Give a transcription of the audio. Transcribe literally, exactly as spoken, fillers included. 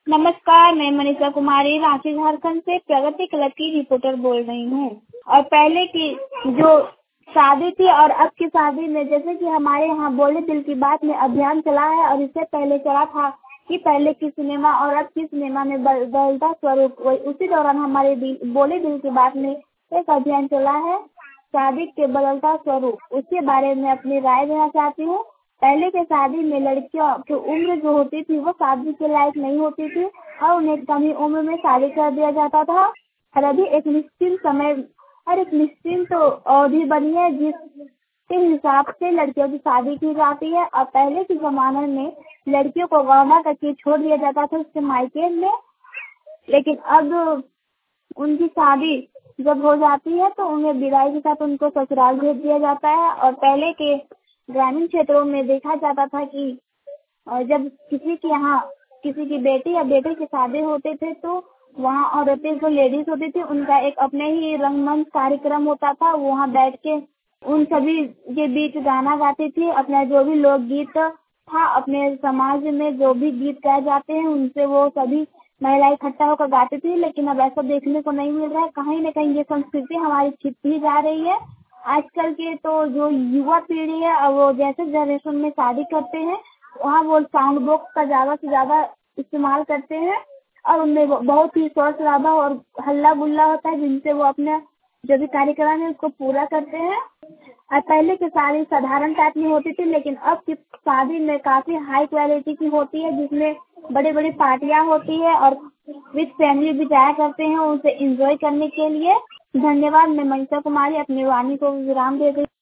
नमस्कार, मैं मनीषा कुमारी रांची झारखंड से प्रगति क्लब की रिपोर्टर बोल रही हूँ। और पहले की जो शादी थी और अब की शादी में जैसे कि हमारे यहाँ बोले दिल की बात में अभियान चला है और इससे पहले चला था कि पहले की सिनेमा और अब की सिनेमा में बदलता स्वरूप, उसी दौरान हमारे बोले दिल की बात में एक अभियान चला है शादी के बदलता स्वरूप। उसके बारे में अपनी राय देना चाहती हूँ। पहले के शादी में लड़कियों की उम्र जो होती थी वो शादी के लायक नहीं होती थी और उन्हें कम ही उम्र में शादी कर दिया जाता था। और अभी एक निश्चित समय और एक निश्चित अवधि बनी है जिसके हिसाब से लड़कियों की शादी की जाती है। और पहले के जमाने में लड़कियों को गौना करके छोड़ दिया जाता था उसके मायके में, लेकिन अब उनकी शादी जब हो जाती है तो उन्हें विदाई के साथ उनको ससुराल भेज दिया जाता है। और पहले के ग्रामीण क्षेत्रों में देखा जाता था कि जब किसी के यहाँ किसी की बेटी या बेटे की शादी होते थे तो वहाँ औरतें जो लेडीज होती थी उनका एक अपने ही रंगमंच कार्यक्रम होता था। वहाँ बैठ के उन सभी के बीच गाना गाती थी। अपना जो भी लोकगीत था अपने समाज में जो भी गीत गाए जाते हैं उनसे वो सभी महिलाएं इकट्ठा होकर गाती थी। लेकिन अब ऐसा देखने को नहीं मिल रहा है। कहीं न कहीं ये संस्कृति हमारी छिपती जा रही है। आजकल के तो जो युवा पीढ़ी है वो जैसे जनरेशन में शादी करते हैं वहाँ वो साउंड बॉक्स का ज्यादा से ज्यादा इस्तेमाल करते हैं और उनमें बहुत ही शोर शराबा और हल्ला गुल्ला होता है जिनसे वो अपना जो भी कार्यक्रम है उसको पूरा करते हैं। और पहले की शादी साधारण टाइप में होती थी लेकिन अब की शादी में काफी हाई क्वालिटी की होती है जिसमें बड़ी बड़ी पार्टियां होती है और विद फैमिली भी जाया करते हैं उसे एंजॉय करने के लिए। धन्यवाद। मैं मनीषा कुमारी अपनी वाणी को विराम दे रही हूँ।